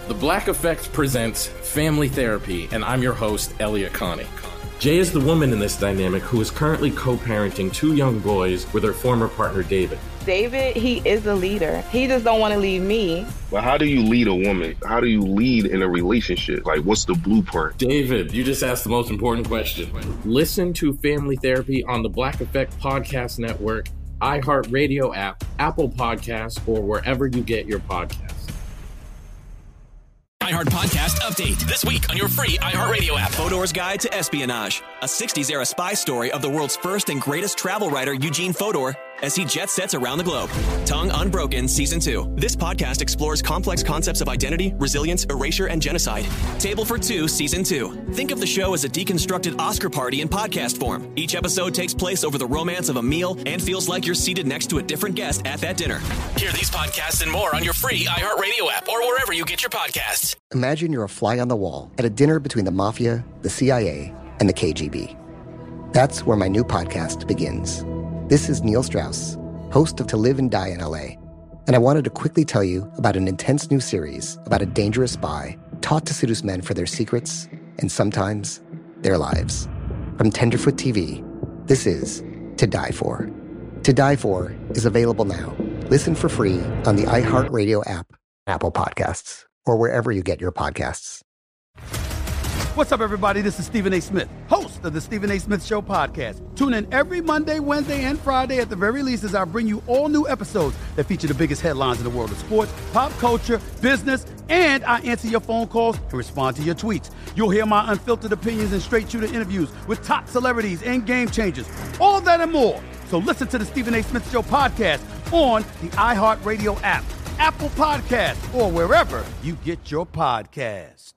The Black Effect presents Family Therapy, and I'm your host, Elliot Connie. Jay is the woman in this dynamic who is currently co-parenting 2 young boys with her former partner, David. David, he is a leader. He just don't want to leave me. But how do you lead a woman? How do you lead in a relationship? Like, what's the blueprint? David, you just asked the most important question. Listen to Family Therapy on the Black Effect Podcast Network, iHeartRadio app, Apple Podcasts, or wherever you get your podcasts. iHeart Podcast Update. This week on your free iHeartRadio app. Fodor's Guide to Espionage. A 60s-era spy story of the world's first and greatest travel writer, Eugene Fodor, as he jet sets around the globe. Tongue Unbroken Season 2. This podcast explores complex concepts of identity, resilience, erasure, and genocide. Table for Two Season 2. Think of the show as a deconstructed Oscar party in podcast form. Each episode takes place over the romance of a meal and feels like you're seated next to a different guest at that dinner. Hear these podcasts and more on your free iHeartRadio app or wherever you get your podcasts. Imagine you're a fly on the wall at a dinner between the Mafia, the CIA, and the KGB. That's where my new podcast begins. This is Neil Strauss, host of To Live and Die in LA, and I wanted to quickly tell you about an intense new series about a dangerous spy taught to seduce men for their secrets and sometimes their lives. From Tenderfoot TV, this is To Die For. To Die For is available now. Listen for free on the iHeartRadio app, Apple Podcasts, or wherever you get your podcasts. What's up, everybody? This is Stephen A. Smith, host of the Stephen A. Smith Show podcast. Tune in every Monday, Wednesday, and Friday at the very least as I bring you all new episodes that feature the biggest headlines in the world of sports, pop culture, business, and I answer your phone calls and respond to your tweets. You'll hear my unfiltered opinions and straight-shooter interviews with top celebrities and game changers. All that and more. So listen to the Stephen A. Smith Show podcast on the iHeartRadio app, Apple Podcasts, or wherever you get your podcast.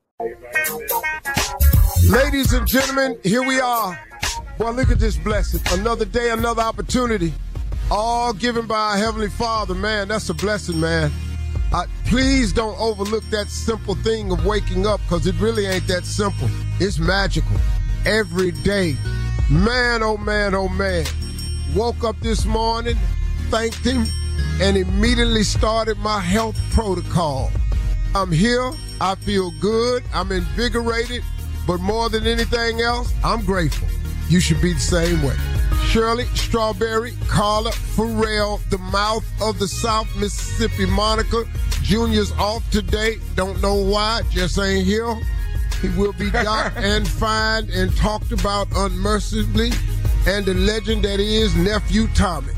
Ladies and gentlemen, here we are. Boy, look at this blessing. Another day, another opportunity. All given by our Heavenly Father, man. That's a blessing, man. Please don't overlook that simple thing of waking up, because it really ain't that simple. It's magical. Every day. Man, oh man, oh man. Woke up this morning, thanked him, and immediately started my health protocol. I'm here. I feel good. I'm invigorated. But more than anything else, I'm grateful. You should be the same way. Shirley, Strawberry, Carla, Pharrell, the mouth of the South Mississippi, Monica. Junior's off today. Don't know why. Just ain't here. He will be docked and fined and talked about unmercifully. And the legend that is Nephew Tommy.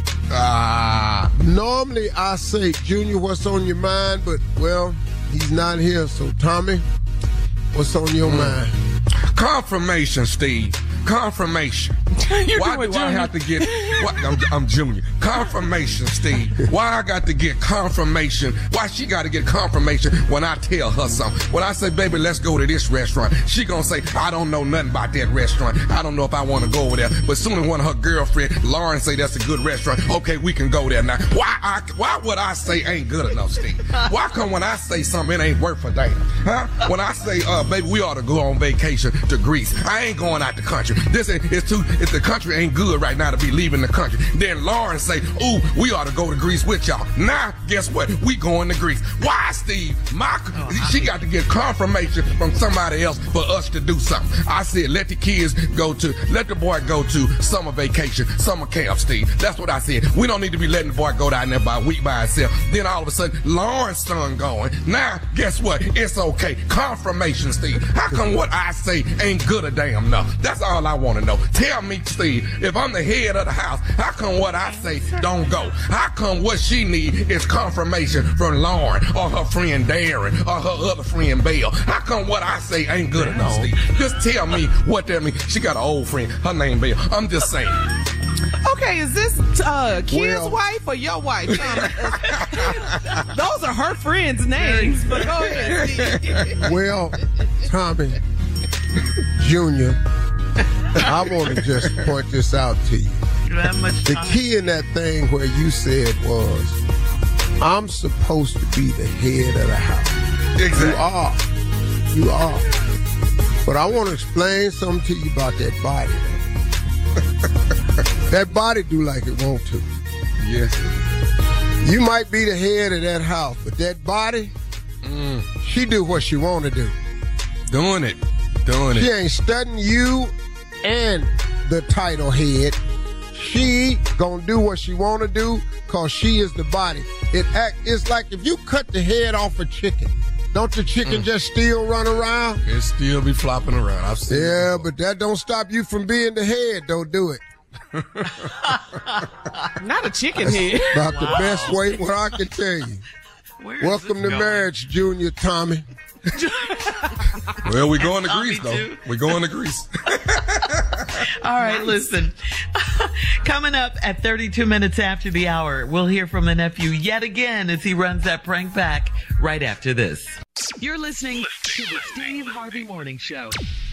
Normally I say, Junior, what's on your mind? But, well, he's not here. So, Tommy, what's on your mind? Confirmation, Steve. Confirmation. Why do I have to get... I'm Junior. Confirmation, Steve. Why I got to get confirmation? Why she got to get confirmation when I tell her something? When I say, baby, let's go to this restaurant, she gonna say, I don't know nothing about that restaurant. I don't know if I want to go over there. But soon as one of her girlfriend, Lauren, say that's a good restaurant, okay, we can go there now. Why would I say ain't good enough, Steve? Why come when I say something, it ain't worth a damn? Huh? When I say, baby, we ought to go on vacation to Greece, I ain't going out the country. If the country ain't good right now to be leaving the country. Then Lauren say, ooh, we ought to go to Greece with y'all. Now, guess what? We going to Greece. Why, Steve? She got to get confirmation from somebody else for us to do something. I said, let the boy go to summer vacation, summer camp, Steve. That's what I said. We don't need to be letting the boy go down there by a week by himself. Then all of a sudden, Lauren's son going. Now, guess what? It's okay. Confirmation, Steve. How come what I say ain't good a damn enough? That's all I want to know. Tell me, Steve, if I'm the head of the house, how come what I say don't go? How come what she need is confirmation from Lauren or her friend Darren or her other friend Belle? How come what I say ain't good enough, Steve? Just tell me what that means. She got an old friend. Her name Belle. I'm just saying. Okay, is this Kid's wife or your wife? Those are her friends' names, but go ahead, Steve. Well, Tommy, Junior, I want to just point this out to you. The key in that thing where you said was, I'm supposed to be the head of the house. Exactly. You are. But I want to explain something to you about that body. That body do like it want to. Yes. You might be the head of that house, but that body, She do what she want to do. Doing it. She ain't studying you and the title head. She gonna do what she want to do because she is the body. It's like if you cut the head off a chicken, don't the chicken just still run around? It still be flopping around. I've seen it. But that don't stop you from being the head. Don't do it. Not a chicken head. About the best way what I can tell you. Welcome to marriage, Junior Tommy. Well, we're going to Greece, though. We're going to Greece. All right, listen. Coming up at 32 minutes after the hour, we'll hear from the nephew yet again as he runs that prank back right after this. You're listening to the Steve Harvey Morning Show.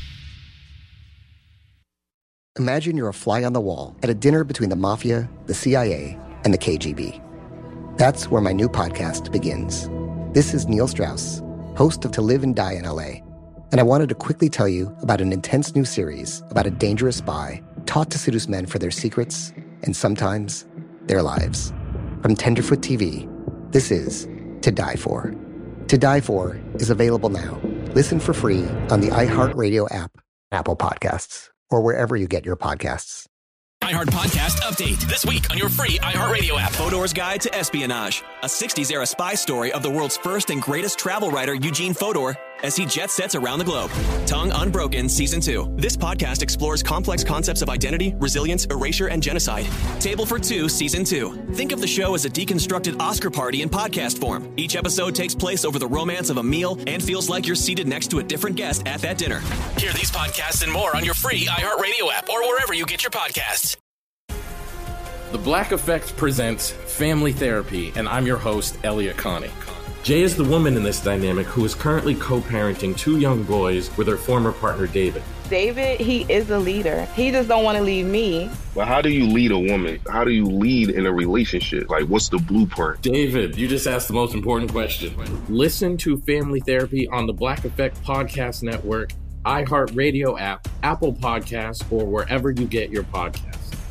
Imagine you're a fly on the wall at a dinner between the mafia, the CIA, and the KGB. That's where my new podcast begins. This is Neil Strauss, host of To Live and Die in LA, and I wanted to quickly tell you about an intense new series about a dangerous spy taught to seduce men for their secrets and sometimes their lives. From Tenderfoot TV, this is To Die For. To Die For is available now. Listen for free on the iHeartRadio app, Apple Podcasts, or wherever you get your podcasts. iHeart Podcast Update. This week on your free iHeartRadio app. Fodor's Guide to Espionage. A 60s-era spy story of the world's first and greatest travel writer, Eugene Fodor, as he jet sets around the globe. Tongue Unbroken Season 2. This podcast explores complex concepts of identity, resilience, erasure, and genocide. Table for Two Season 2. Think of the show as a deconstructed Oscar party in podcast form. Each episode takes place over the romance of a meal and feels like you're seated next to a different guest at that dinner. Hear these podcasts and more on your free iHeartRadio app or wherever you get your podcasts. The Black Effect presents Family Therapy, and I'm your host, Elliot Connie. Jay is the woman in this dynamic who is currently co-parenting 2 young boys with her former partner, David. David, he is a leader. He just don't want to leave me. But how do you lead a woman? How do you lead in a relationship? Like, what's the blueprint? David, you just asked the most important question. Listen to Family Therapy on the Black Effect Podcast Network, iHeartRadio app, Apple Podcasts, or wherever you get your podcasts.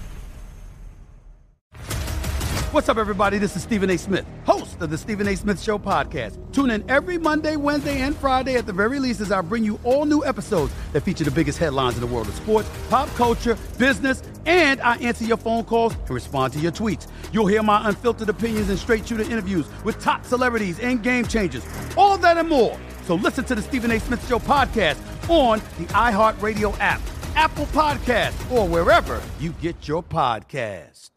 What's up, everybody? This is Stephen A. Smith, host of the Stephen A. Smith Show podcast. Tune in every Monday, Wednesday, and Friday at the very least as I bring you all new episodes that feature the biggest headlines in the world of sports, pop culture, business, and I answer your phone calls and respond to your tweets. You'll hear my unfiltered opinions and straight-shooter interviews with top celebrities and game changers. All that and more. So listen to the Stephen A. Smith Show podcast on the iHeartRadio app, Apple Podcasts, or wherever you get your podcasts.